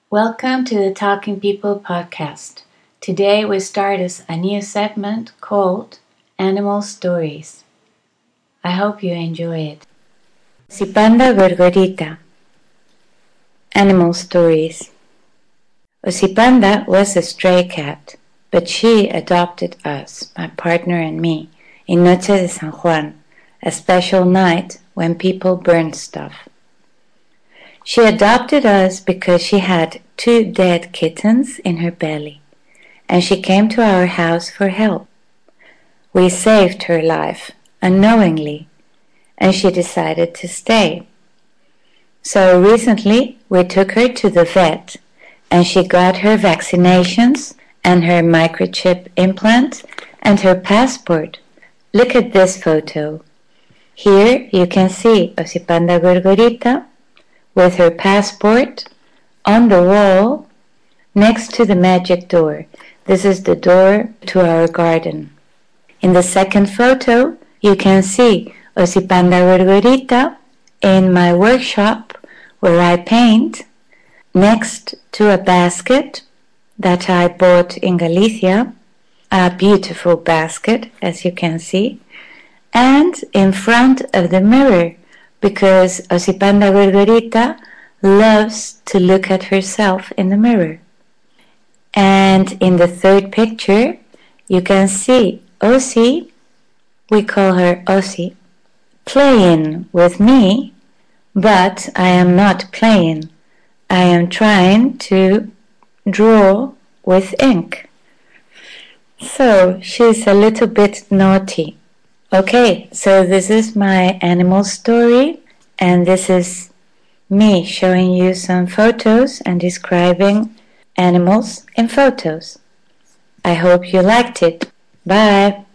Welcome to the Talking People podcast. Today we start a new segment called Animal Stories. I hope you enjoy it. Osipanda Gorgorita. Animal Stories. Osipanda was a stray cat, but she adopted us, my partner and me, in Noche de San Juan, a special night when people burned stuff. She adopted us because she had 2 dead kittens in her belly, and she came to our house for help. We saved her life, unknowingly, and she decided to stay. So recently we took her to the vet, and she got her vaccinations and her microchip implant and her passport. Look at this photo. Here you can see Osipanda Gorgorita with her passport on the wall next to the magic door. This is the door to our garden. In the second photo, you can see Osipanda Gorgorita in my workshop where I paint next to a basket that I bought in Galicia, a beautiful basket as you can see, and in front of the mirror because Osipanda Gorgorita loves to look at herself in the mirror. And in the third picture, you can see Osi, we call her Osi, playing with me, but I am not playing. I am trying to draw with ink. So she's a little bit naughty. Okay, so this is my animal story, and this is me showing you some photos and describing animals in photos. I hope you liked it. Bye!